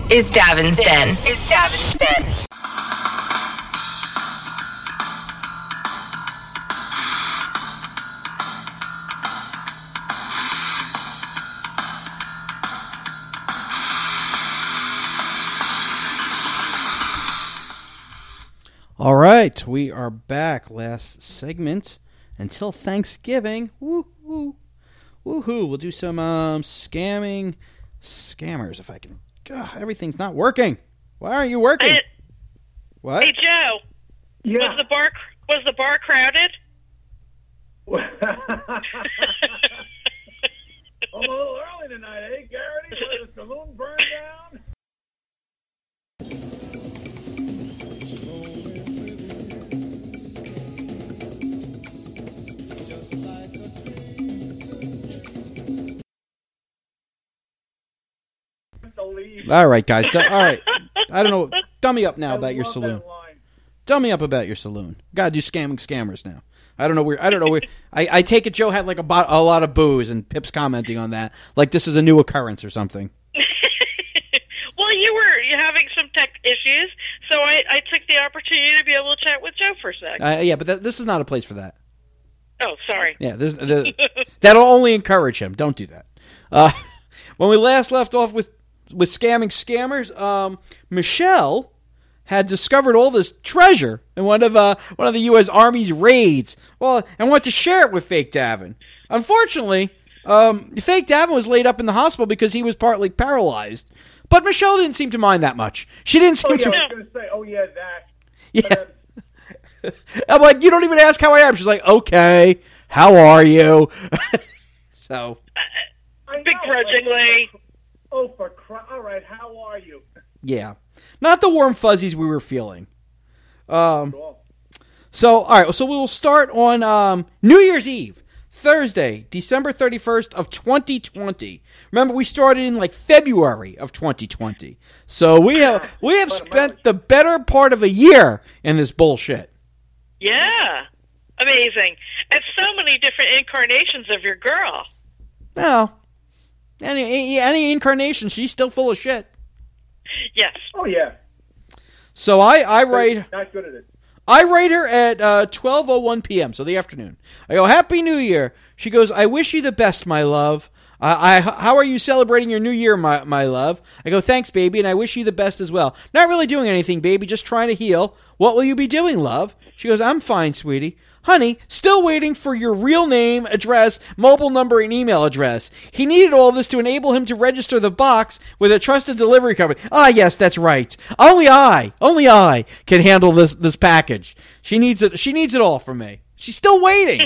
is Davin's Den. All right, we are back. Last segment until Thanksgiving. Woohoo! We'll do some scammers if I can. God, everything's not working. Why aren't you working? What? Hey Joe. Yeah. Was the bar crowded? I'm a little early tonight, eh, Garrity? Let the saloon burn down? All right, guys. All right. I don't know. Dummy up now about your saloon. Dummy up about your saloon. Gotta do scammers now. I don't know where. I take it Joe had like a lot of booze, and Pip's commenting on that like this is a new occurrence or something. Well, you were having some tech issues, so I took the opportunity to be able to chat with Joe for a sec. Yeah, but this is not a place for that. Oh, sorry. Yeah, that'll only encourage him. Don't do that. When we last left off with scamming scammers, Michelle had discovered all this treasure in one of the U.S. Army's raids. Well, and wanted to share it with Fake Davin. Unfortunately, Fake Davin was laid up in the hospital because he was partly paralyzed. But Michelle didn't seem to mind that much. She didn't seem to. I was going to say, that. Yeah. I'm like, you don't even ask how I am. She's like, okay, how are you? So. Begrudgingly. All right, how are you? Yeah. Not the warm fuzzies we were feeling. So, all right, so we will start on New Year's Eve, Thursday, December 31st of 2020. Remember, we started in like February of 2020. So we have spent the better part of a year in this bullshit. Yeah. Amazing. And so many different incarnations of your girl. Well, any incarnation, she's still full of shit. Yes. Oh, yeah. So I rate... Not good at it. I rate her at 12:01 p.m., so the afternoon. I go, Happy New Year. She goes, I wish you the best, my love. How are you celebrating your new year, my love? I go, thanks, baby, and I wish you the best as well. Not really doing anything, baby, just trying to heal. What will you be doing, love? She goes, I'm fine, sweetie. Honey, still waiting for your real name, address, mobile number, and email address. He needed all this to enable him to register the box with a trusted delivery company. Ah, yes, that's right. Only I can handle this package. She needs it all from me. She's still waiting.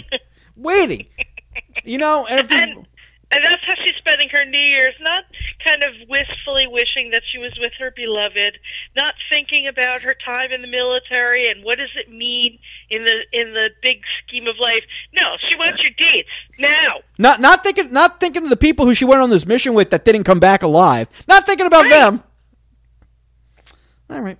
You know, and if there's... And that's how she's spending her New Year's, not kind of wistfully wishing that she was with her beloved, not thinking about her time in the military and what does it mean in the big scheme of life. No, she wants your dates now. Not thinking of the people who she went on this mission with that didn't come back alive. Not thinking about them. All right.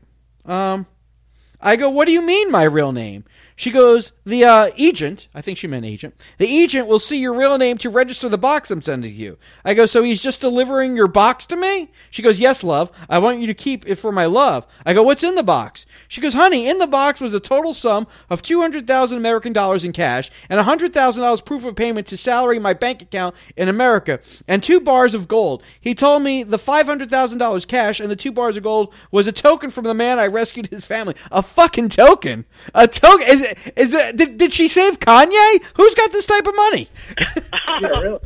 I go, what do you mean, my real name? She goes, the agent, I think she meant agent, the agent will see your real name to register the box I'm sending you. I go, so he's just delivering your box to me? She goes, yes, love. I want you to keep it for my love. I go, what's in the box? She goes, honey, in the box was a total sum of $200,000 American dollars in cash and $100,000 proof of payment to salary my bank account in America and 2 bars of gold. He told me the $500,000 cash and the 2 bars of gold was a token from the man I rescued his family. A fucking token. A token. Did she save Kanye? Who's got this type of money? Yeah, really.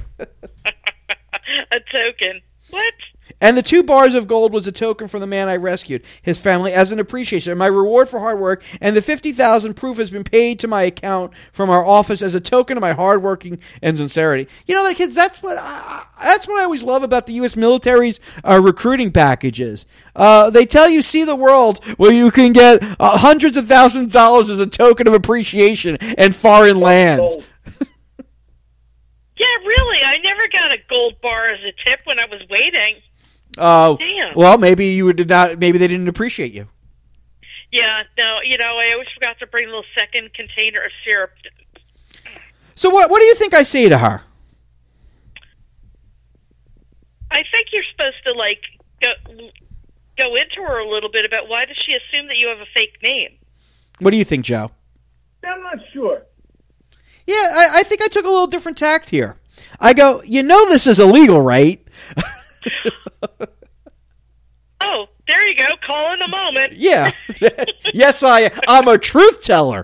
A token. What? And the 2 bars of gold was a token from the man I rescued, his family, as an appreciation, my reward for hard work, and the $50,000 proof has been paid to my account from our office as a token of my hard working and sincerity. You know, like kids, that's what I always love about the U.S. military's recruiting packages. They tell you, see the world where you can get hundreds of thousands of dollars as a token of appreciation in foreign lands. Yeah, really. I never got a gold bar as a tip when I was waiting. Damn. Well, maybe you did not. Maybe they didn't appreciate you. Yeah, no. You know, I always forgot to bring a little second container of syrup. So what do you think I say to her? I think you're supposed to go into her a little bit about why does she assume that you have a fake name? What do you think, Joe? I'm not sure. Yeah, I think I took a little different tact here. I go, this is illegal, right? Oh, there you go. Call in a moment. Yeah. Yes, I'm a truth teller.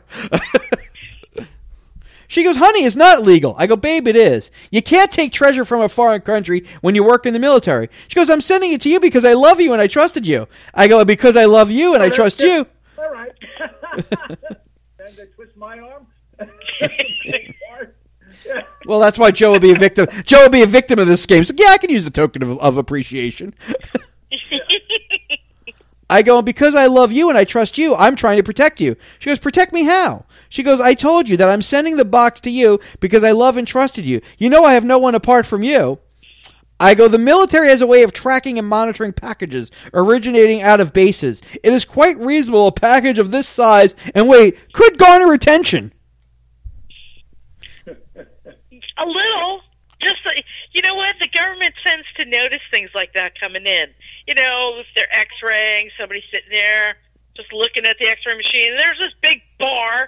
She goes, honey, it's not legal. I go, babe, it is. You can't take treasure from a foreign country when you work in the military. She goes, I'm sending it to you because I love you and I trusted you. I go, because I love you and I trust you. All right. Then they twist my arm. Well, that's why Joe will be a victim. Joe will be a victim of this game. So, yeah, I can use the token of appreciation. I go, because I love you and I trust you, I'm trying to protect you. She goes, protect me how? She goes, I told you that I'm sending the box to you because I love and trusted you. You know I have no one apart from you. I go, the military has a way of tracking and monitoring packages originating out of bases. It is quite reasonable a package of this size and weight could garner attention. A little. Just, you know what? The government tends to notice things like that coming in. If they're x-raying, somebody's sitting there just looking at the x-ray machine, and there's this big bar.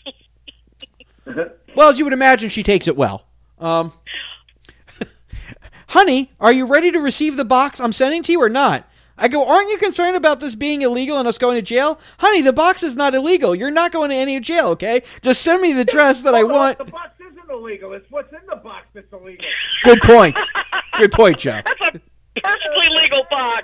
Well, as you would imagine, she takes it well. Honey, are you ready to receive the box I'm sending to you or not? I go, aren't you concerned about this being illegal and us going to jail? Honey, the box is not illegal. You're not going to any jail, okay? Just send me the dress that I want. The box isn't illegal. It's what's in the box that's illegal. Good point. Good point, Joe. That's a perfectly legal box.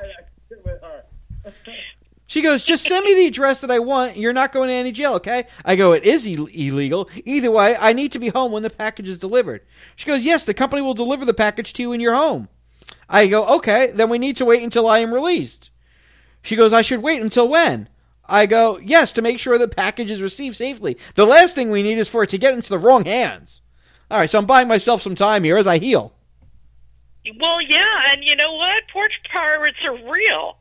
She goes, just send me the address that I want. You're not going to any jail, okay? I go, it is illegal. Either way, I need to be home when the package is delivered. She goes, yes, the company will deliver the package to you in your home. I go, okay, then we need to wait until I am released. She goes, I should wait until when? I go, yes, to make sure the package is received safely. The last thing we need is for it to get into the wrong hands. All right, so I'm buying myself some time here as I heal. Well, yeah, and you know what? Porch pirates are real.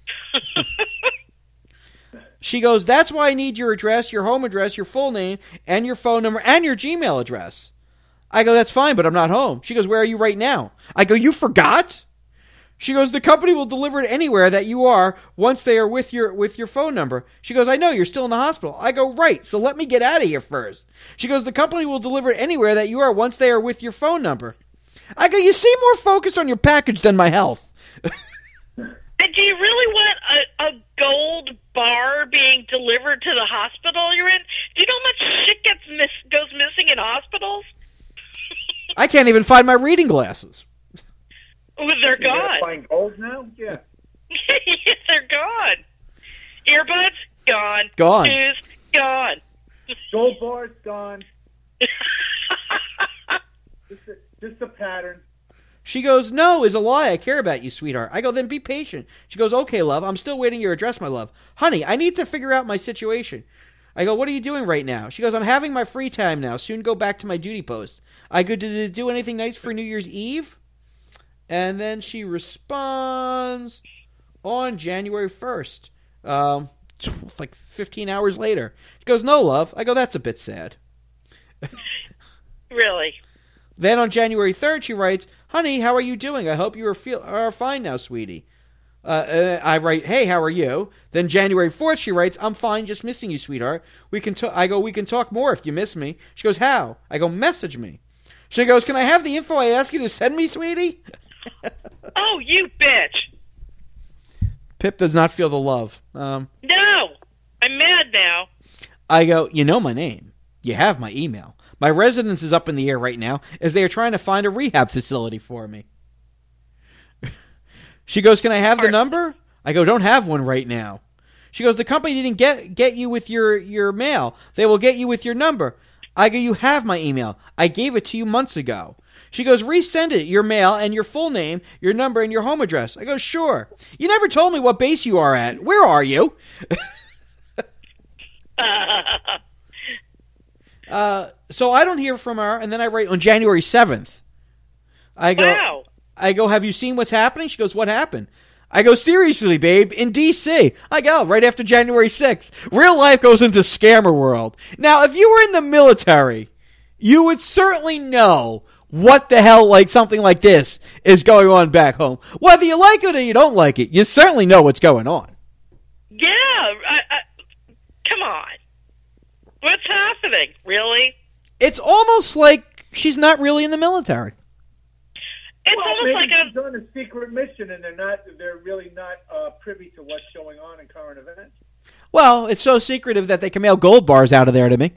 She goes, that's why I need your address, your home address, your full name, and your phone number, and your Gmail address. I go, that's fine, but I'm not home. She goes, where are you right now? I go, you forgot? She goes, the company will deliver it anywhere that you are once they are with your phone number. She goes, I know, you're still in the hospital. I go, right, so let me get out of here first. She goes, the company will deliver it anywhere that you are once they are with your phone number. I go, you seem more focused on your package than my health. And do you really want a gold bar being delivered to the hospital you're in? Do you know how much shit goes missing in hospitals? I can't even find my reading glasses. Oh, they're gone. You gotta find gold now? Yeah. Yes, they're gone. Earbuds, gone. Gone. Shoes, gone. Gold bars, gone. Just a pattern. She goes, no, is a lie. I care about you, sweetheart. I go, then be patient. She goes, okay, love. I'm still waiting your address, my love. Honey, I need to figure out my situation. I go, what are you doing right now? She goes, I'm having my free time now. Soon go back to my duty post. I go, did it do anything nice for New Year's Eve? And then she responds on January 1st, like 15 hours later. She goes, no, love. I go, that's a bit sad. Really? Then on January 3rd, she writes, honey, how are you doing? I hope you are fine now, sweetie. I write, hey, how are you? Then January 4th, she writes, I'm fine, just missing you, sweetheart. I go, we can talk more if you miss me. She goes, how? I go, message me. She goes, can I have the info I asked you to send me, sweetie? Oh, you bitch. Pip does not feel the love. No, I'm mad now. I go, you know my name. You have my email. My residence is up in the air right now as they are trying to find a rehab facility for me. She goes, can I have the number? I go, don't have one right now. She goes, the company didn't get you with your mail. They will get you with your number. I go, you have my email. I gave it to you months ago. She goes, resend it, your mail and your full name, your number, and your home address. I go, sure. You never told me what base you are at. Where are you? So I don't hear from her, and then I write on January 7th. Wow. I go, have you seen what's happening? She goes, what happened? I go, seriously, babe, in D.C. I go, right after January 6th. Real life goes into scammer world. Now, if you were in the military, you would certainly know what the hell, like something like this is going on back home. Whether you like it or you don't like it, you certainly know what's going on. Yeah, come on. What's happening? Really? It's almost like she's not really in the military. It's Well, almost maybe like she's on a secret mission, and they're really not privy to what's going on in current events. Well, it's so secretive that they can mail gold bars out of there to me.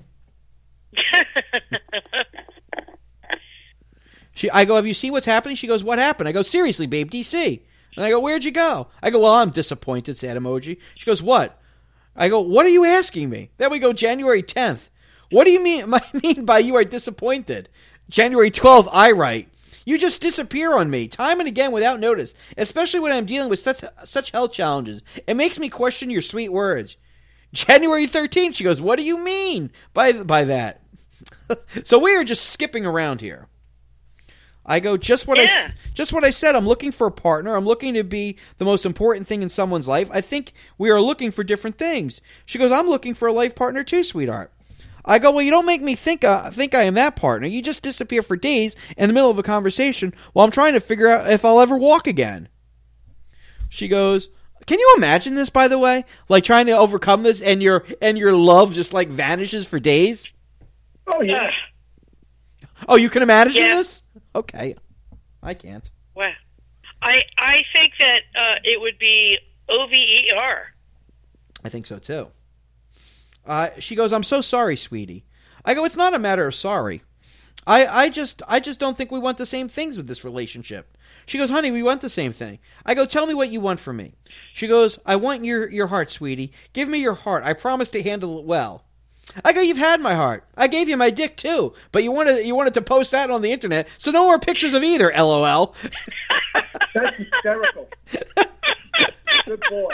I go, have you seen what's happening? She goes, what happened? I go, seriously, babe, DC. And I go, where'd you go? I go, well, I'm disappointed, sad emoji. She goes, what? I go, what are you asking me? Then we go, January 10th. What do you mean by you are disappointed? January 12th, I write. You just disappear on me, time and again without notice, especially when I'm dealing with such health challenges. It makes me question your sweet words. January 13th, she goes, what do you mean by that? So we are just skipping around here. I go, just what I said. I'm looking for a partner. I'm looking to be the most important thing in someone's life. I think we are looking for different things. She goes, I'm looking for a life partner too, sweetheart. I go, well, you don't make me think I am that partner. You just disappear for days in the middle of a conversation while I'm trying to figure out if I'll ever walk again. She goes, can you imagine this, by the way? Like trying to overcome this and your love just like vanishes for days? Oh, yeah. Oh, you can imagine this? Okay. I can't. Well, I think that it would be OVER. I think so, too. She goes, I'm so sorry, sweetie. I go, it's not a matter of sorry. I just don't think we want the same things with this relationship. She goes, honey, we want the same thing. I go, tell me what you want from me. She goes, I want your heart, sweetie. Give me your heart. I promise to handle it well. I go, you've had my heart. I gave you my dick, too. But you wanted to post that on the internet, so no more pictures of either, LOL. That's hysterical. Good boy.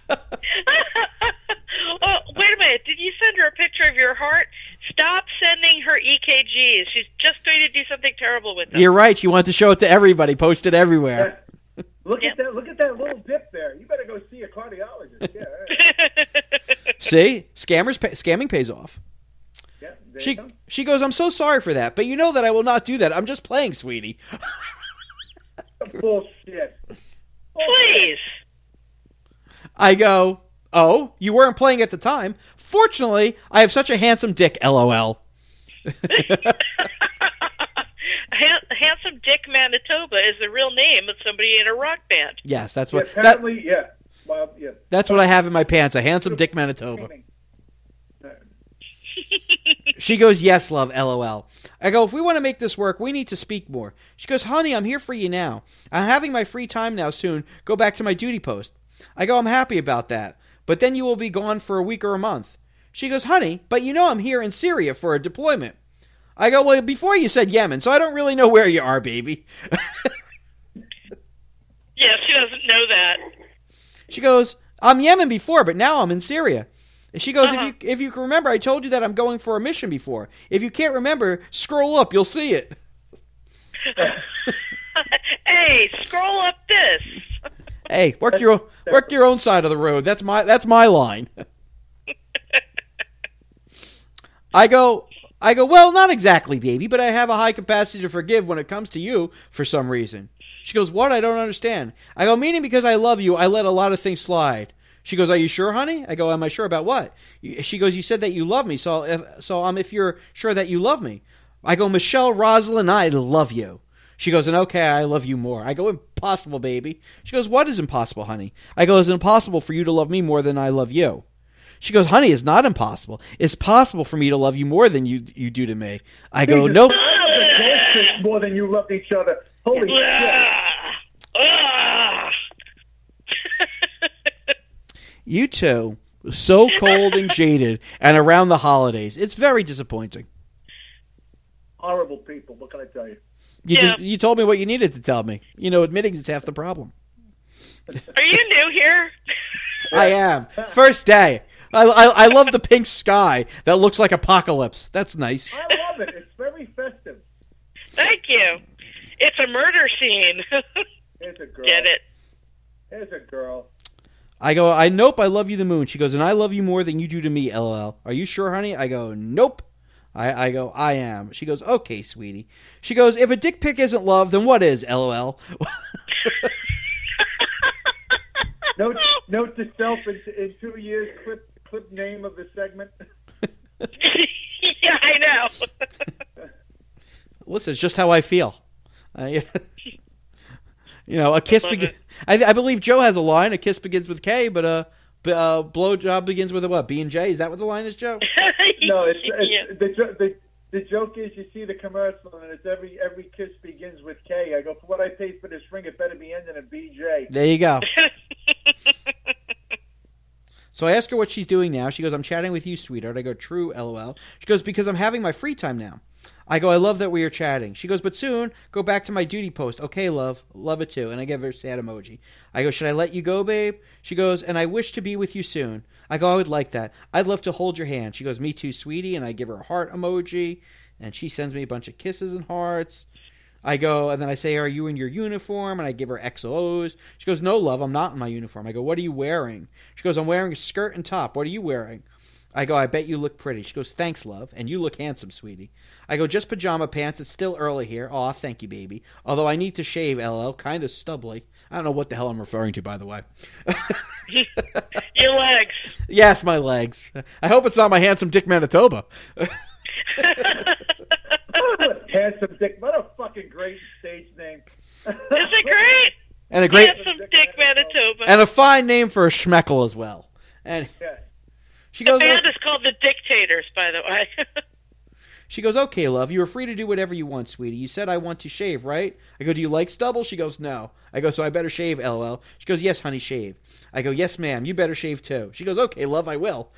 Oh, wait a minute. Did you send her a picture of your heart? Stop sending her EKGs. She's just going to do something terrible with them. You're right. She wanted to show it to everybody, post it everywhere. Look at that! Look at that little dip there. You better go see a cardiologist. Yeah. See, scamming pays off. Yeah. She goes, I'm so sorry for that, but you know that I will not do that. I'm just playing, sweetie. Bullshit. Please. I go, oh, you weren't playing at the time. Fortunately, I have such a handsome dick, LOL. Handsome Dick Manitoba is the real name of somebody in a rock band. Yes, that's what. Yeah, apparently, yeah. Well, yeah. That's what I have in my pants, a handsome Dick Manitoba. She goes, yes, love, LOL. I go, if we want to make this work, we need to speak more. She goes, honey, I'm here for you now. I'm having my free time now soon. Go back to my duty post. I go, I'm happy about that. But then you will be gone for a week or a month. She goes, honey, but you know I'm here in Syria for a deployment. I go, well, before you said Yemen, so I don't really know where you are, baby. Yeah, she doesn't know that. She goes, I'm Yemen before, but now I'm in Syria. And she goes, if you can remember, I told you that I'm going for a mission before. If you can't remember, scroll up, you'll see it. Hey, scroll up this. Hey, work your own side of the road. That's my line. I go, well, not exactly, baby, but I have a high capacity to forgive when it comes to you for some reason. She goes, what? I don't understand. I go, meaning because I love you, I let a lot of things slide. She goes, are you sure, honey? I go, am I sure about what? She goes, you said that you love me, so if you're sure that you love me. I go, Michelle, Rosalind, I love you. She goes, and okay, I love you more. I go, impossible, baby. She goes, what is impossible, honey? I go, it's impossible for you to love me more than I love you. She goes, honey, it's not impossible. It's possible for me to love you more than you do to me. I go, nope. More than you loved each other. Holy shit. You two, so cold and jaded, and around the holidays. It's very disappointing. Horrible people. What can I tell you? You told me what you needed to tell me. You know, admitting it's half the problem. Are you new here? I am. First day. I love the pink sky that looks like apocalypse. That's nice. I love it. It's very festive. Thank you. It's a murder scene. Here's a girl. Get it? Here's a girl. I go, nope, I love you the moon. She goes, and I love you more than you do to me, LOL. Are you sure, honey? I go, nope. I go, I am. She goes, okay, sweetie. She goes, if a dick pic isn't love, then what is, LOL? Note to self in 2 years, clip name of the segment. Yeah, I know. Listen, it's just how I feel. You know, a kiss begins. I believe Joe has a line. A kiss begins with K, but blowjob begins with a what? B and J. Is that what the line is, Joe? No, it's Yeah. the joke is you see the commercial and it's every kiss begins with K. I go, for what I paid for this ring, it better be ending in BJ. There you go. So I ask her what she's doing now. She goes, I'm chatting with you, sweetheart. I go, true, LOL. She goes, because I'm having my free time now. I go, I love that we are chatting. She goes, but soon, go back to my duty post. Okay, love. Love it too. And I give her a sad emoji. I go, should I let you go, babe? She goes, and I wish to be with you soon. I go, I would like that. I'd love to hold your hand. She goes, me too, sweetie. And I give her a heart emoji. And she sends me a bunch of kisses and hearts. I go, and then I say, are you in your uniform? And I give her XOs. She goes, no, love, I'm not in my uniform. I go, what are you wearing? She goes, I'm wearing a skirt and top. What are you wearing? I go, I bet you look pretty. She goes, thanks, love. And you look handsome, sweetie. I go, just pajama pants. It's still early here. Aw, thank you, baby. Although I need to shave, LL. Kind of stubbly. I don't know what the hell I'm referring to, by the way. Your legs. Yes, my legs. I hope it's not my handsome Dick Manitoba. Handsome Dick. What a fucking great stage name. Is it great? And a great, Handsome Dick Manitoba. and a fine name for a schmeckle as well. And Yeah. she The goes, band is called the Dictators, by the way. she goes, okay, love, you are free to do whatever you want, sweetie. You said I want to shave, right? I go, do you like stubble? She goes, no. I go, so I better shave, LOL. She goes, yes, honey, shave. I go, yes, ma'am, you better shave too. She goes, okay, love, I will.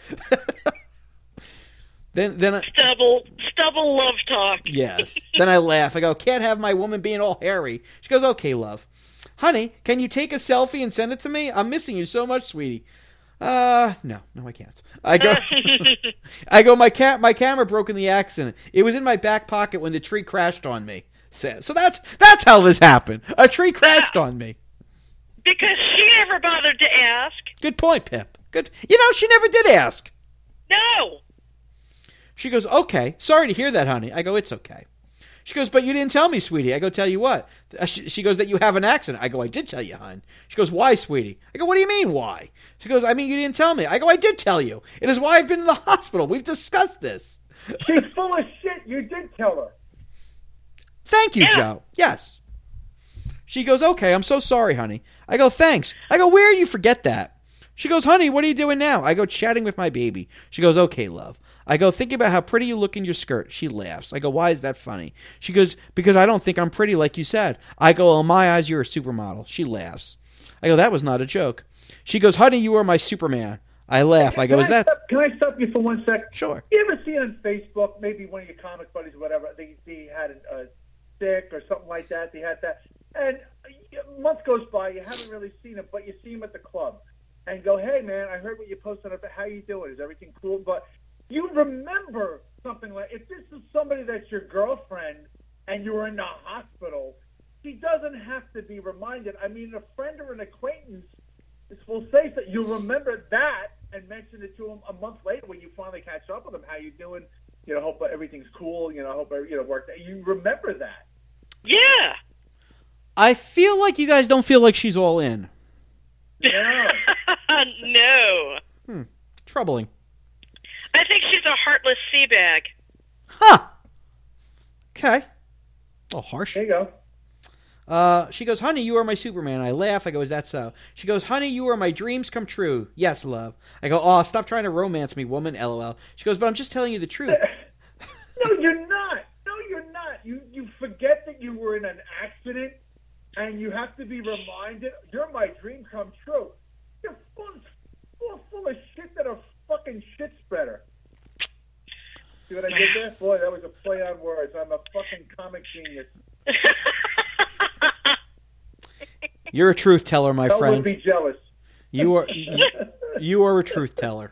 Then Stubble love talk. yes. Then I laugh. I go, can't have my woman being all hairy. She goes, okay, love. Honey, can you take a selfie and send it to me? I'm missing you so much, sweetie. No, I can't. I go, my camera broke in the accident. It was in my back pocket when the tree crashed on me. So that's how this happened. A tree crashed on me. Because she never bothered to ask. Good point, Pip. Good. You know, she never did ask. No. She goes, okay. Sorry to hear that, honey. I go, it's okay. She goes, but you didn't tell me, sweetie. I go, tell you what. She goes, that you have an accident. I go, I did tell you, hon. She goes, why, sweetie? I go, what do you mean, why? She goes, I mean, you didn't tell me. I go, I did tell you. It is why I've been in the hospital. We've discussed this. She's full of shit. You did tell her. Thank you, Yeah. Joe. Yes. She goes, okay, I'm so sorry, honey. I go, thanks. I go, where did you forget that? She goes, honey, what are you doing now? I go, chatting with my baby. She goes, okay, love. I go, think about how pretty you look in your skirt. She laughs. I go, why is that funny? She goes, because I don't think I'm pretty like you said. I go, oh, in my eyes, you're a supermodel. She laughs. I go, that was not a joke. She goes, honey, you are my Superman. I laugh. I go, is that... Can I stop you for 1 sec? Sure. You ever see on Facebook, maybe one of your comic buddies or whatever, they had a stick or something like that. They had that. And a month goes by, you haven't really seen him, but you see him at the club. And go, hey, man, I heard what you posted up. How you doing? Is everything cool? But you remember something like, if this is somebody that's your girlfriend and you were in the hospital, she doesn't have to be reminded. I mean, a friend or an acquaintance will say that you remember that and mention it to him a month later when you finally catch up with him. How you doing? You know, hope everything's cool. You know, hope work. You remember that. Yeah. I feel like you guys don't feel like she's all in. Yeah. No. Troubling. I think she's a heartless sea bag. Huh. Okay. A little harsh. There you go. She goes, honey, you are my Superman. I laugh. I go, is that so? She goes, honey, you are my dreams come true. Yes, love. I go, oh, stop trying to romance me, woman, LOL. She goes, but I'm just telling you the truth. No, you're not. No, you're not. You forget that you were in an accident, and you have to be reminded, you're my dream come true. You're full of shit that a fucking shit spreader. See what I did there? Boy, that was a play on words. I'm a fucking comic genius. You're a truth teller, my I friend. would be jealous. You are a truth teller.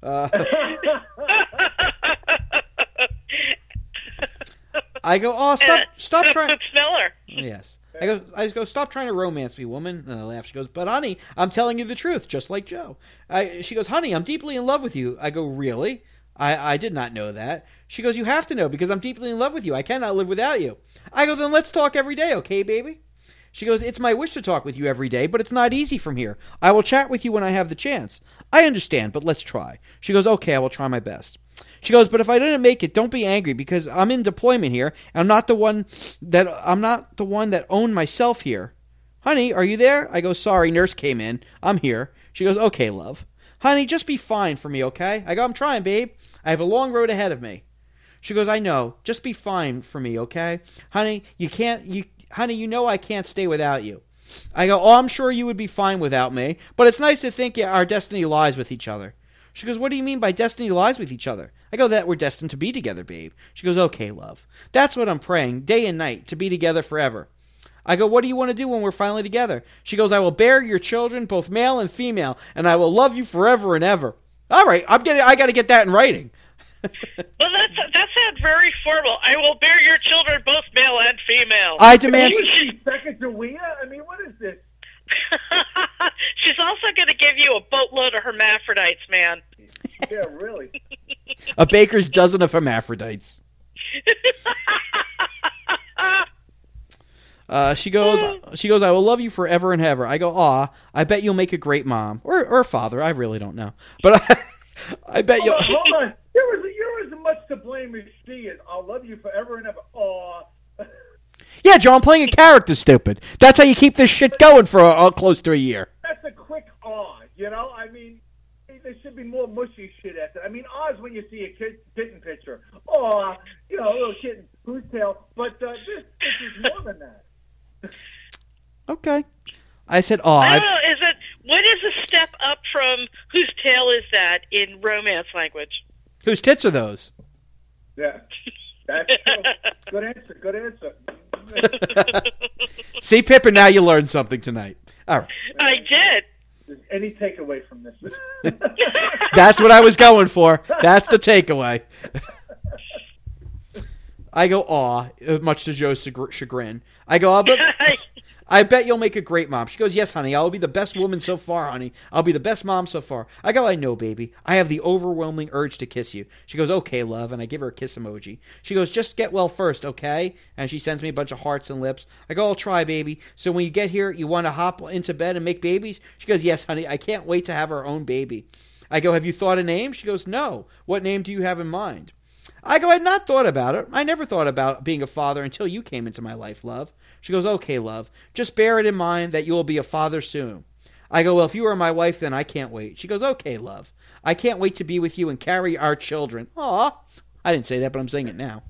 I go, oh, stop trying. Speller. Yes. I go, stop trying to romance me, woman. And I laugh. She goes, but honey, I'm telling you the truth, just like Joe. She goes, honey, I'm deeply in love with you. I go, really? I did not know that. She goes, you have to know because I'm deeply in love with you. I cannot live without you. I go, then let's talk every day, okay, baby? She goes, it's my wish to talk with you every day, but it's not easy from here. I will chat with you when I have the chance. I understand, but let's try. She goes, okay, I will try my best. She goes, but if I didn't make it, don't be angry because I'm in deployment here. I'm not the one that owned myself here. Honey, are you there? I go, sorry, nurse came in. I'm here. She goes, okay, love. Honey, just be fine for me, okay? I go, I'm trying, babe. I have a long road ahead of me. She goes, I know. Just be fine for me, okay? Honey, honey, you know I can't stay without you. I go, oh, I'm sure you would be fine without me, but it's nice to think our destiny lies with each other. She goes, what do you mean by destiny lies with each other? I go, that we're destined to be together, babe. She goes, okay, love. That's what I'm praying, day and night, to be together forever. I go, what do you want to do when we're finally together? She goes, I will bear your children, both male and female, and I will love you forever and ever. All right, I got to get that in writing. Well, that sounds very formal. I will bear your children, both male and female. I demand... Sacagawea? I mean, what is this? She's also going to give you a boatload of hermaphrodites, man. Yeah, really. A baker's dozen of hermaphrodites. She goes, I will love you forever and ever. I go, aw, I bet you'll make a great mom. Or father, I really don't know. But I bet you'll... Hold on. You're as much to blame as she is. I'll love you forever and ever. Aw. Yeah, Joe, I'm playing a character, stupid. That's how you keep this shit going for close to a year. That's a quick aw, you know? I mean, there should be more mushy shit at that. I mean, aw's when you see a kitten picture. Aw, you know, a little kitten, whose tail. But this is more than that. Okay. I said, aw. I don't know, what is a step up from whose tail is that in romance language? Whose tits are those? Yeah. That's true. Good answer. See, Pippin, now you learned something tonight. All right. I did. There's any takeaway from this? That's what I was going for. That's the takeaway. I go, aw, much to Joe's chagrin. I go, I bet you'll make a great mom. She goes, yes, honey, I'll be the best woman so far, honey. I'll be the best mom so far. I go, I know, baby. I have the overwhelming urge to kiss you. She goes, okay, love, and I give her a kiss emoji. She goes, just get well first, okay? And she sends me a bunch of hearts and lips. I go, I'll try, baby. So when you get here, you want to hop into bed and make babies? She goes, yes, honey, I can't wait to have our own baby. I go, have you thought a name? She goes, no. What name do you have in mind? I go, I had not thought about it. I never thought about being a father until you came into my life, love. She goes, okay, love. Just bear it in mind that you will be a father soon. I go, well, if you are my wife, then I can't wait. She goes, okay, love. I can't wait to be with you and carry our children. Aw. I didn't say that, but I'm saying it now.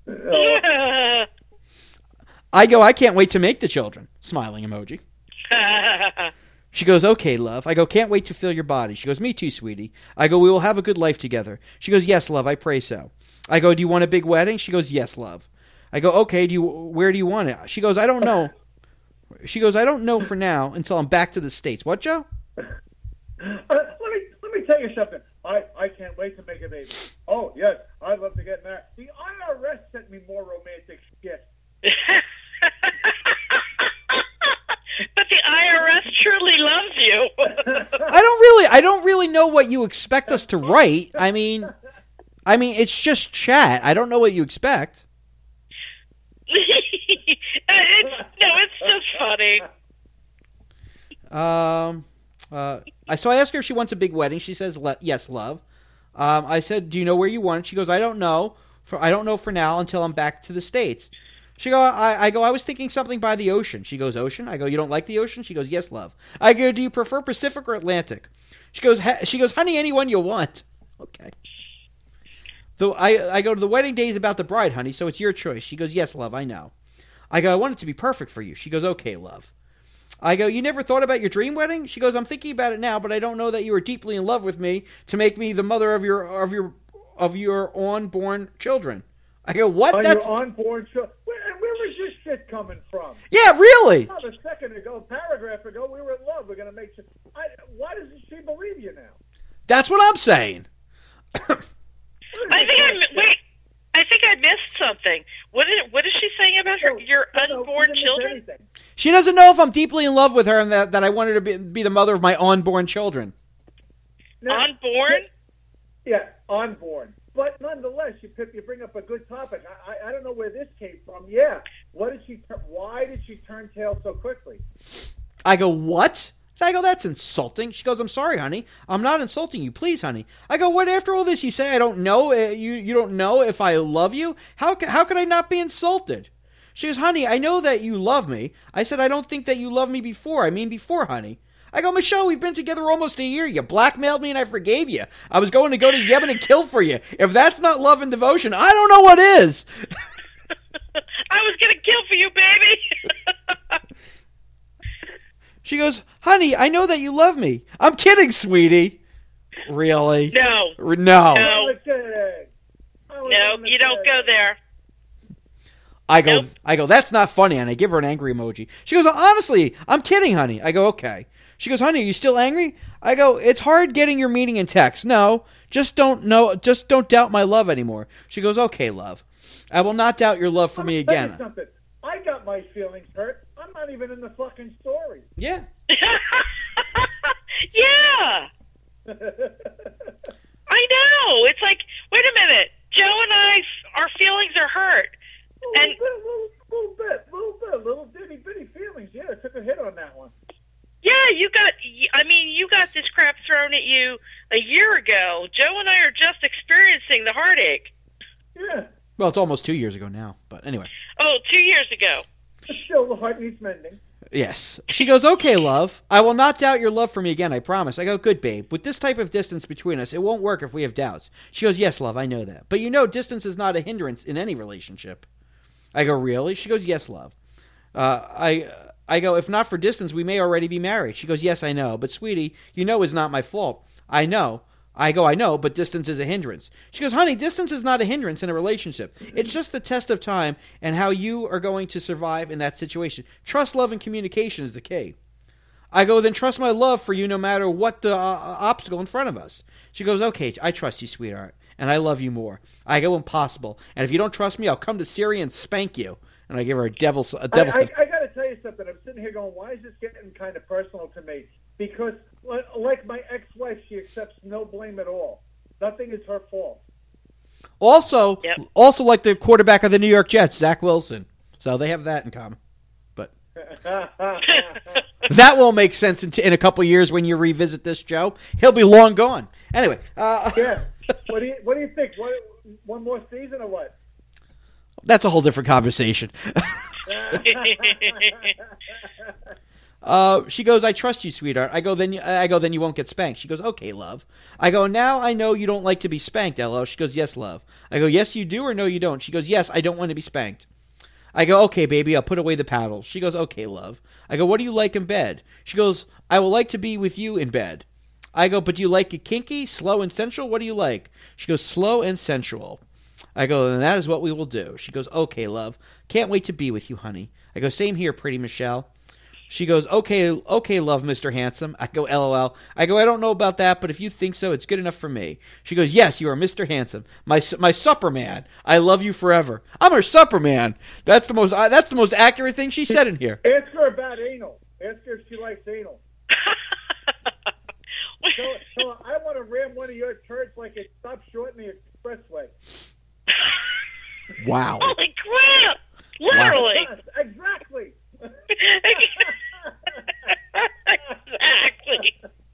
I go, I can't wait to make the children. Smiling emoji. She goes, okay, love. I go, can't wait to feel your body. She goes, me too, sweetie. I go, we will have a good life together. She goes, yes, love, I pray so. I go, do you want a big wedding? She goes, yes, love. I go, okay, where do you want it? She goes, I don't know. She goes, I don't know for now until I'm back to the States. What, Joe? Let me tell you something. I can't wait to make a baby. Oh, yes, I'd love to get married. The IRS sent me more romantic shit. But the IRS truly loves you. I don't really know what you expect us to write. I mean, it's just chat. I don't know what you expect. It's just funny. So I asked her if she wants a big wedding. She says, yes, love. I said, do you know where you want it? She goes, I don't know. I don't know for now until I'm back to the States. I go, I was thinking something by the ocean. She goes, ocean? I go, you don't like the ocean? She goes, yes, love. I go, do you prefer Pacific or Atlantic? She goes, honey, anyone you want. Okay. Though I go, the wedding day is about the bride, honey, so it's your choice. She goes, yes, love, I know. I go, I want it to be perfect for you. She goes, okay, love. I go, you never thought about your dream wedding? She goes, I'm thinking about it now, but I don't know that you are deeply in love with me to make me the mother of your unborn children. I go, what? That's your unborn children. Where was this shit coming from? Yeah, really? Not a second ago, paragraph ago, we were in love. We're going to make sure. Why doesn't she believe you now? That's what I'm saying. I think I missed something. What is she saying about your unborn children? She doesn't know if I'm deeply in love with her and that I want her to be the mother of my unborn children. Unborn? Yeah, unborn. But nonetheless, you bring up a good topic. I don't know where this came from. Yeah. Why did she turn tail so quickly? I go, what? I go, that's insulting. She goes, I'm sorry, honey. I'm not insulting you. Please, honey. I go, what? After all this, you say I don't know? You don't know if I love you? How could I not be insulted? She goes, honey, I know that you love me. I said, I don't think that you loved me before. I mean before, honey. I go, Michelle, we've been together almost a year. You blackmailed me and I forgave you. I was going to go to Yemen and kill for you. If that's not love and devotion, I don't know what is. I was going to kill for you, baby. She goes, honey, I know that you love me. I'm kidding, sweetie. Really? No. No. No, you don't go there. I go, Nope. That's not funny, and I give her an angry emoji. She goes, honestly, I'm kidding, honey. I go, okay. She goes, honey, are you still angry? I go, it's hard getting your meaning in text. No, just don't doubt my love anymore. She goes, okay, love. I will not doubt your love for me again. Something. I got my feelings hurt. I'm not even in the fucking story. Yeah. Yeah. I know. It's like, wait a minute. Joe and I, our feelings are hurt. And little bitty feelings. Yeah, I took a hit on that one. yeah, you got this crap thrown at you a year ago. Joe and I are just experiencing the heartache. Yeah. Well, it's almost 2 years ago now, but anyway. Oh, 2 years ago. But still, the heart needs mending. Yes. She goes, okay, love. I will not doubt your love for me again, I promise. I go, good, babe. With this type of distance between us, it won't work if we have doubts. She goes, yes, love, I know that. But you know, distance is not a hindrance in any relationship. I go, really? She goes, yes, love. I go, if not for distance, we may already be married. She goes, yes, I know. But, sweetie, you know it's not my fault. I know. I go, I know, but distance is a hindrance. She goes, honey, distance is not a hindrance in a relationship. It's just the test of time and how you are going to survive in that situation. Trust, love, and communication is the key. I go, then trust my love for you no matter what the obstacle in front of us. She goes, okay, I trust you, sweetheart, and I love you more. I go, impossible. And if you don't trust me, I'll come to Syria and spank you. And I give her a devil. I got to tell you something. I'm sitting here going, why is this getting kind of personal to me? Because, like my ex-wife, she accepts no blame at all. Nothing is her fault. Also, like the quarterback of the New York Jets, Zach Wilson. So they have that in common. But that won't make sense in a couple years when you revisit this, Joe. He'll be long gone. Anyway. Yeah. What do you think? One more season or what? That's a whole different conversation. She goes, I trust you, sweetheart. I go, then you won't get spanked. She goes, okay, love. I go, now I know you don't like to be spanked, LO. She goes, yes, love. I go, yes, you do, or no, you don't? She goes, yes, I don't want to be spanked. I go, okay, baby, I'll put away the paddle. She goes, okay, love. I go, what do you like in bed? She goes, I will like to be with you in bed. I go, but do you like it kinky, slow, and sensual? What do you like? She goes, slow and sensual. I go, then that is what we will do. She goes, okay, love. Can't wait to be with you, honey. I go, same here, pretty Michelle. She goes, okay, love, Mr. Handsome. I go, LOL. I go, I don't know about that, but if you think so, it's good enough for me. She goes, yes, you are Mr. Handsome, my supper man. I love you forever. I'm her supper man. That's the most accurate thing she said in here. Ask her about anal. Ask her if she likes anal. So I want to ram one of your turds like it stopped short in the expressway. Wow. Holy crap! Literally. Wow. Yes, exactly. Exactly.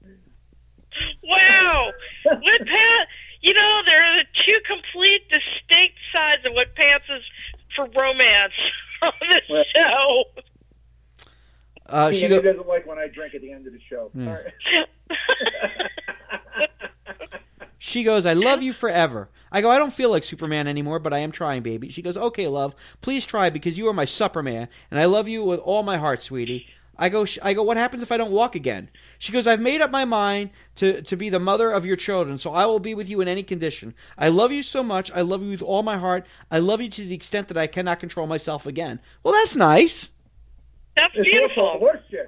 Wow. What Pat? There are the two complete, distinct sides of what Pants is for romance on this show. She doesn't like when I drink at the end of the show. Yeah. All right. She goes, I love you forever. I go, I don't feel like Superman anymore, but I am trying, baby. She goes, okay, love, please try because you are my supper man, and I love you with all my heart, sweetie. I go, what happens if I don't walk again? She goes, I've made up my mind to be the mother of your children, so I will be with you in any condition. I love you so much. I love you with all my heart. I love you to the extent that I cannot control myself again. Well, that's nice. That's beautiful. Horse shit.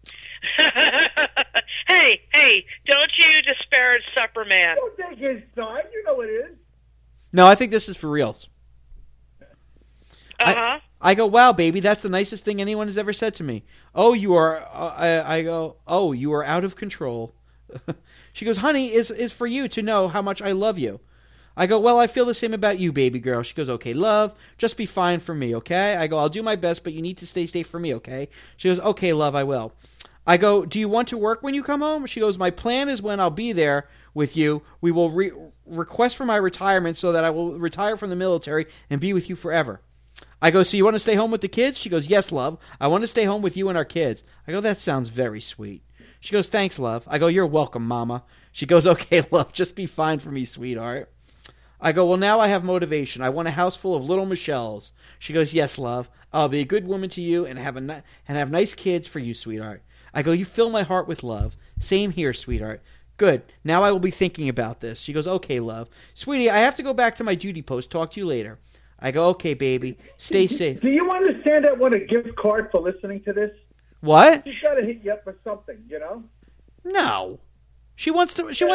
Hey, don't you disparage Supper Man. Don't take his side. You know it is. No, I think this is for reals. Uh-huh. I go, wow, baby, that's the nicest thing anyone has ever said to me. Oh, you are, I go, oh, you are out of control. She goes, honey, is for you to know how much I love you. I go, well, I feel the same about you, baby girl. She goes, okay, love, just be fine for me, okay? I go, I'll do my best, but you need to stay safe for me, okay? She goes, okay, love, I will. I go, do you want to work when you come home? She goes, my plan is when I'll be there with you, we will request for my retirement so that I will retire from the military and be with you forever. I go, so you want to stay home with the kids? She goes, yes, love. I want to stay home with you and our kids. I go, that sounds very sweet. She goes, thanks, love. I go, you're welcome, mama. She goes, okay, love, just be fine for me, sweetheart. I go, well, now I have motivation. I want a house full of little Michelles. She goes, yes, love. I'll be a good woman to you and have nice kids for you, sweetheart. I go, you fill my heart with love. Same here, sweetheart. Good. Now I will be thinking about this. She goes, okay, love. Sweetie, I have to go back to my duty post. Talk to you later. I go, okay, baby. Stay safe. Do you understand that what a gift card for listening to this? What? She's got to hit you up for something, you know? No. She wants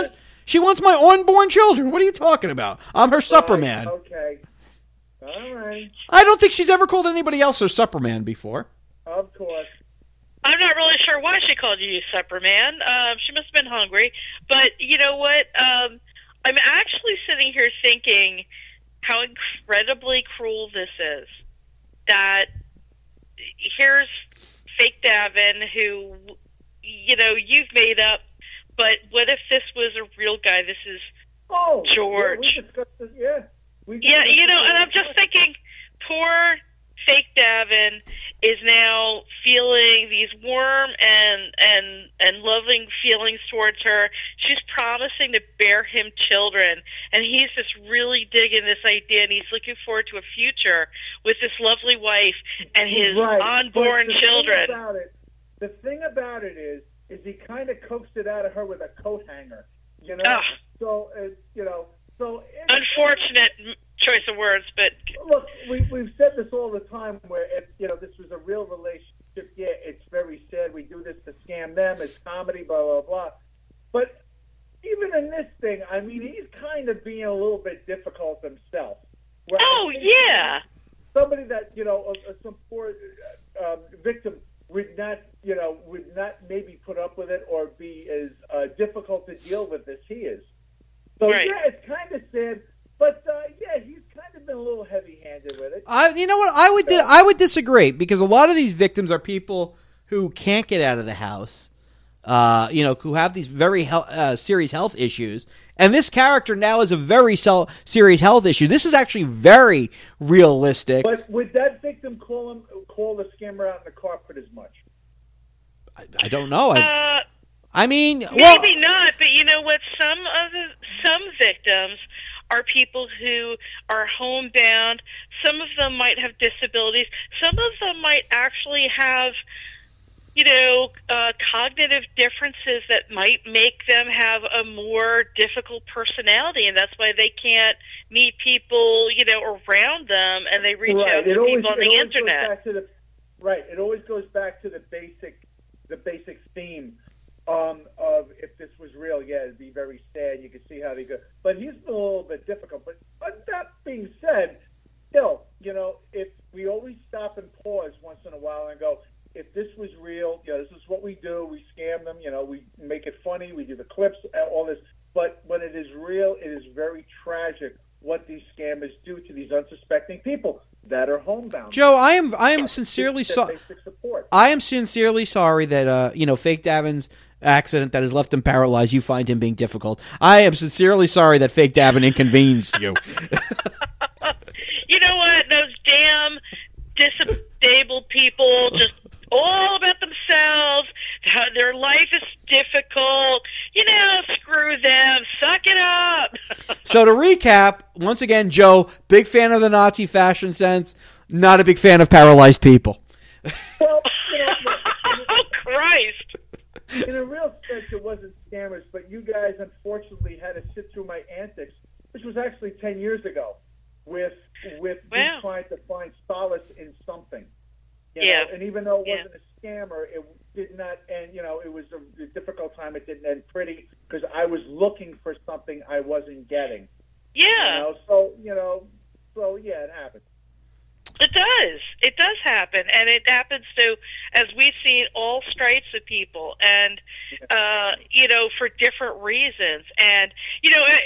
my unborn children. What are you talking about? I'm her Superman. Okay. All right. I don't think she's ever called anybody else her Superman before. Of course. I'm not really sure why she called you Superman. She must have been hungry. But you know what? I'm actually sitting here thinking how incredibly cruel this is. That here's fake Davin who, you know, you've made up. But what if this was a real guy? This is George. Yeah, we discussed this. Yeah. You know, and I'm just thinking, poor fake Davin is now feeling these warm and loving feelings towards her. She's promising to bear him children, and he's just really digging this idea, and he's looking forward to a future with this lovely wife and his unborn children. The thing about it is he kind of coaxed it out of her with a coat hanger, you know? So, you know, unfortunate choice of words, but look, we've said this all the time. Where if you know this was a real relationship, yeah, it's very sad. We do this to scam them. It's comedy, blah blah blah. But even in this thing, I mean, he's kind of being a little bit difficult himself. Yeah, somebody that you know, some poor victim would not maybe put up with it or be as difficult to deal with as he is. So yeah, it's kind of sad. But yeah, he's kind of been a little heavy-handed with it. You know what? I would disagree because a lot of these victims are people who can't get out of the house, you know, who have these very serious health issues. And this character now is a very serious health issue. This is actually very realistic. But would that victim call the scammer out in the carpet as much? I don't know. I mean, maybe not. But you know what? Some victims are people who are homebound. Some of them might have disabilities. Some of them might actually have, you know, cognitive differences that might make them have a more difficult personality, and that's why they can't meet people, you know, around them, and they reach out to people on the internet. It always goes back to the basic theme. Of if this was real, yeah, it'd be very sad. You could see how they go, but he's a little bit difficult. But that being said, still, you know, if we always stop and pause once in a while and go, if this was real, you know, this is what we do. We scam them, you know, we make it funny. We do the clips, all this. But when it is real, it is very tragic what these scammers do to these unsuspecting people that are homebound. Joe, I am sincerely sorry. I am sincerely sorry that you know, fake Davin's accident that has left him paralyzed. You find him being difficult. I am sincerely sorry that fake Davin inconvenienced you. You know what? Those damn disabled people just all about themselves. Their life is difficult. You know, screw them. Suck it up. So to recap, once again, Joe, big fan of the Nazi fashion sense, not a big fan of paralyzed people. Well, you know, oh, Christ. In a real sense, it wasn't scammers, but you guys unfortunately had to sit through my antics, which was actually 10 years ago, with me trying to find solace in something. You know? And even though it wasn't a scammer, it did not end, you know, it was a difficult time. It didn't end pretty because I was looking for something I wasn't getting. Yeah. You know, so yeah, it happened. It does. It does happen, and it happens to, as we've seen, all stripes of people, and you know, for different reasons. And you know,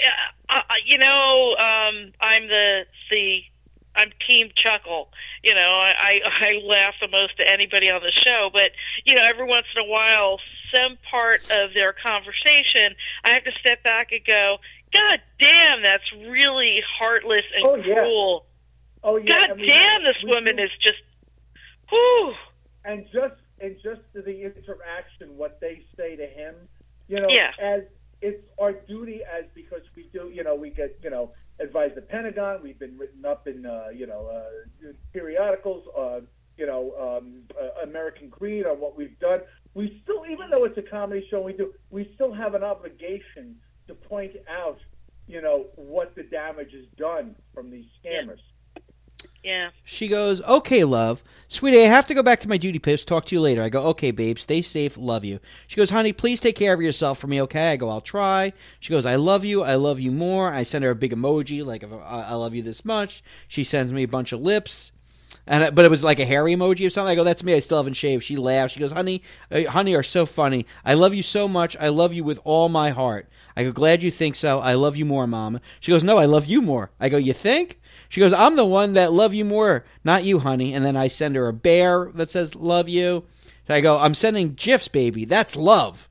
I'm Team Chuckle. I laugh the most to anybody on the show, but every once in a while, some part of their conversation, I have to step back and go, God damn, that's really heartless and cruel. Oh yeah. God damn, this woman is just, whew. And just the interaction, what they say to him, as it's our duty as, because we do, we get, advise the Pentagon. We've been written up in, periodicals, American Greed on what we've done. We still, even though it's a comedy show, we still have an obligation to point out, what the damage is done from these scammers. Yeah. She goes, okay, love. Sweetie, I have to go back to my duty post. Talk to you later. I go, okay, babe. Stay safe. Love you. She goes, honey, please take care of yourself for me, okay? I go, I'll try. She goes, I love you. I love you more. I send her a big emoji, like, I love you this much. She sends me a bunch of lips. But it was like a hairy emoji or something. I go, that's me. I still haven't shaved. She laughs. She goes, honey are so funny. I love you so much. I love you with all my heart. I go, glad you think so. I love you more, Mama. She goes, no, I love you more. I go, you think? She goes, I'm the one that love you more, not you, honey. And then I send her a bear that says love you. So I go, I'm sending GIFs, baby. That's love.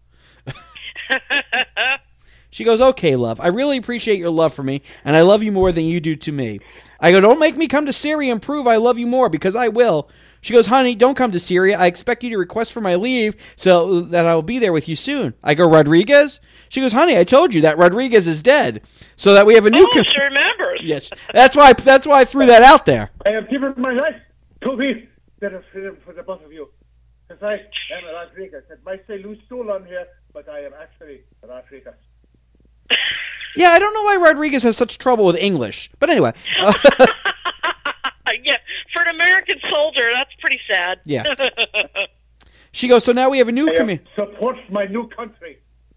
She goes, okay, love. I really appreciate your love for me, and I love you more than you do to me. I go, don't make me come to Syria and prove I love you more, because I will. She goes, honey, don't come to Syria. I expect you to request for my leave so that I will be there with you soon. I go, Rodriguez? She goes, honey, I told you that Rodriguez is dead, so that we have a new... she remembers. Yes, that's why I threw that out there. I have given my life to be better freedom for the both of you. Because I am Rodriguez. It might say Luz on here, but I am actually Rodriguez. Yeah, I don't know why Rodriguez has such trouble with English. But anyway. Yeah, for an American soldier, that's pretty sad. Yeah. She goes, so now we have a new commander. Support my new country.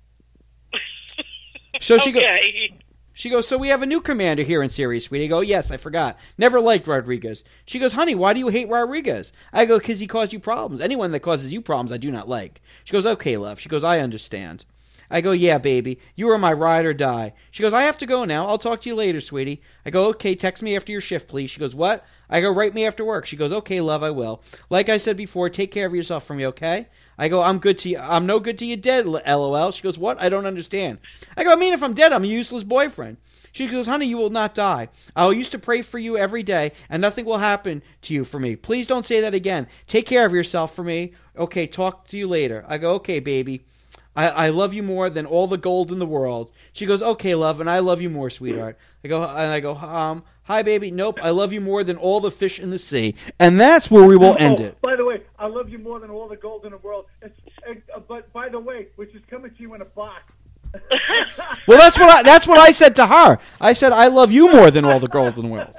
So she goes, so we have a new commander here in Syria, sweetie. I go, yes, I forgot. Never liked Rodriguez. She goes, honey, why do you hate Rodriguez? I go, because he caused you problems. Anyone that causes you problems, I do not like. She goes, okay, love. She goes, I understand. I go, yeah, baby. You are my ride or die. She goes, I have to go now. I'll talk to you later, sweetie. I go, okay, text me after your shift, please. She goes, what? I go, write me after work. She goes, okay, love, I will. Like I said before, take care of yourself for me, okay? I go, I'm good to you. I'm no good to you dead, LOL. She goes, what? I don't understand. I go, I mean, if I'm dead, I'm a useless boyfriend. She goes, honey, you will not die. I used to pray for you every day, and nothing will happen to you for me. Please don't say that again. Take care of yourself for me. Okay, talk to you later. I go, okay, baby. I love you more than all the gold in the world. She goes, okay, love, and I love you more, sweetheart. I go, hi, baby. Nope, I love you more than all the fish in the sea. And that's where we will end it. By the way, I love you more than all the gold in the world. But by the way, which is coming to you in a box. Well, that's what I said to her. I said, I love you more than all the gold in the world.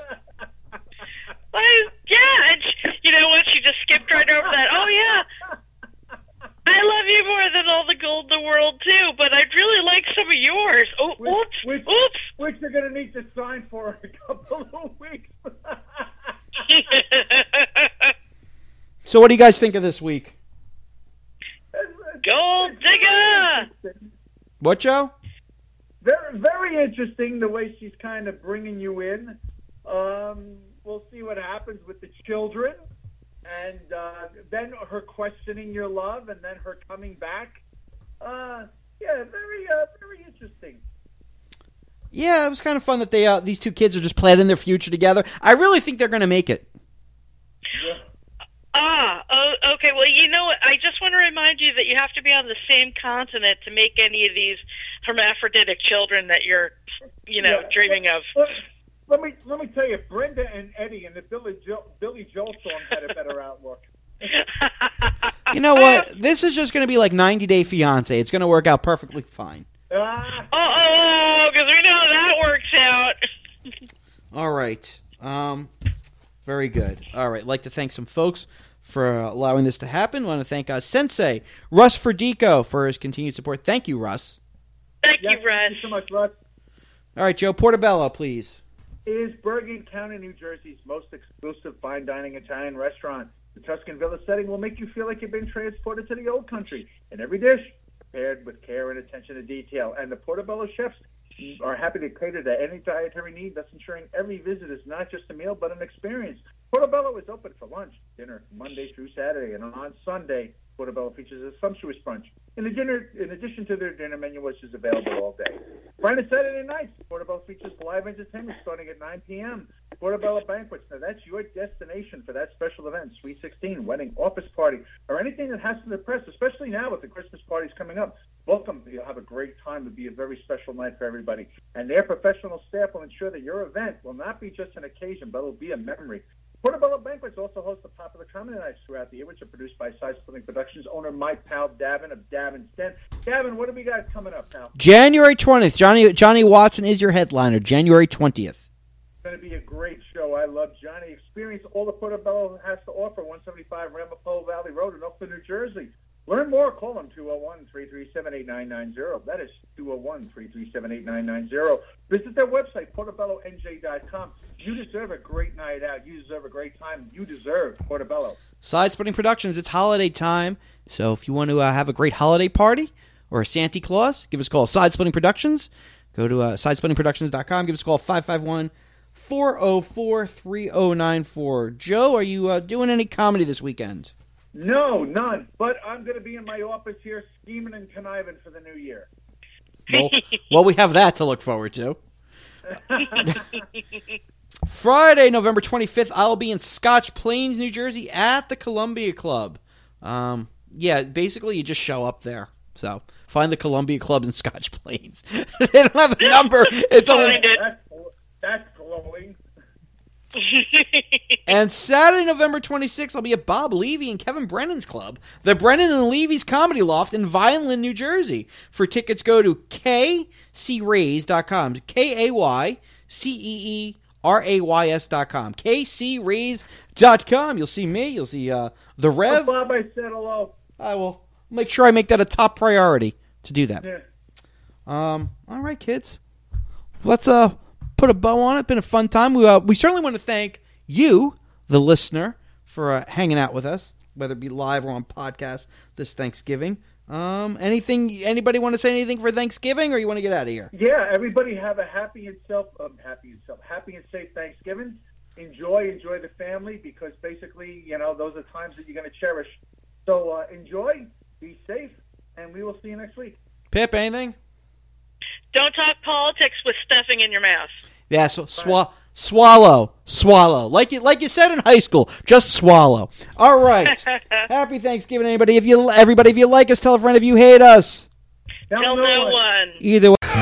Yeah, and you know what? She just skipped right over that. Oh, yeah. I love you more than all the gold in the world, too, but I'd really like some of yours. Oh, oops. Which they're going to need to sign for in a couple of weeks. So what do you guys think of this week? Gold digger! What, Joe? Very, very interesting the way she's kind of bringing you in. We'll see what happens with the children. And then her questioning your love, and then her coming back. Very interesting. Yeah, it was kind of fun that these two kids are just planning their future together. I really think they're going to make it. Okay. Well, you know what? I just want to remind you that you have to be on the same continent to make any of these hermaphroditic children that you're, dreaming of. Let me tell you, Brenda and Eddie and the Billy Joel song had a better outlook. You know what? This is just going to be like 90 Day Fiancé. It's going to work out perfectly fine. Because we know how that works out. All right. Very good. All right. I'd like to thank some folks for allowing this to happen. I want to thank Sensei Russ Ferdico for his continued support. Thank you, Russ. Thank you, Russ. Thank you so much, Russ. All right, Joe Portobello, please. Is Bergen County, New Jersey's most exclusive fine dining Italian restaurant. The Tuscan Villa setting will make you feel like you've been transported to the old country. And every dish prepared with care and attention to detail. And the Portobello chefs are happy to cater to any dietary need, thus ensuring every visit is not just a meal but an experience. Portobello is open for lunch, dinner, Monday through Saturday, and on Sunday, Portobello features a sumptuous brunch. In addition to their dinner menu, which is available all day. Friday and Saturday nights, Portobello features live entertainment starting at 9 p.m. Portobello Banquets. Now, that's your destination for that special event, Sweet 16, wedding, office party, or anything that has to be press, especially now with the Christmas parties coming up. Welcome. You'll have a great time. It'll be a very special night for everybody. And their professional staff will ensure that your event will not be just an occasion, but it'll be a memory. Portobello Banquets also hosts the popular comedy nights throughout the year, which are produced by Side Splitting Productions owner Mike Pal Davin of Davin's Den. Davin, what do we got coming up, pal? January 20th. Johnny Watson is your headliner, January 20th. It's going to be a great show. I love Johnny. Experience all the Portobello has to offer, 175 Ramapo Valley Road in Oakland, New Jersey. Learn more. Call them, 201-337-8990. That is 201-337-8990. Visit their website, portobellonj.com. You deserve a great night out. You deserve a great time. You deserve Portobello. Side Splitting Productions, it's holiday time. So if you want to have a great holiday party or a Santa Claus, give us a call. Side Splitting Productions. Go to sidesplittingproductions.com. Give us a call, 551-404-3094. Joe, are you doing any comedy this weekend? No, none. But I'm going to be in my office here scheming and conniving for the new year. Well, we have that to look forward to. Friday, November 25th, I'll be in Scotch Plains, New Jersey at the Columbia Club. Basically you just show up there. So find the Columbia Club in Scotch Plains. They don't have a number. It's only... That's glowing. And Saturday, November 26th, I'll be at Bob Levy and Kevin Brennan's club, the Brennan and Levy's Comedy Loft in Vineland, New Jersey. For tickets, go to kcrays.com. KAYCEERAYS.com. KCrays.com. You'll see me. You'll see the Rev. Bob, I said hello. I will make sure I make that a top priority to do that. Yeah. All right, kids. Let's put a bow on it. It's been a fun time. We certainly want to thank you, the listener, for hanging out with us, whether it be live or on podcast this Thanksgiving. Anybody want to say anything for Thanksgiving, or you want to get out of here? Yeah, everybody have a happy and safe Thanksgiving. Enjoy the family, because basically, those are times that you're going to cherish. So enjoy, be safe, and we will see you next week. Pip, anything? Don't talk politics with stuffing in your mouth. Yeah, so swallow. Like you said in high school, just swallow. All right. Happy Thanksgiving, everybody. If you like us, tell a friend. If you hate us, tell no one. Either way.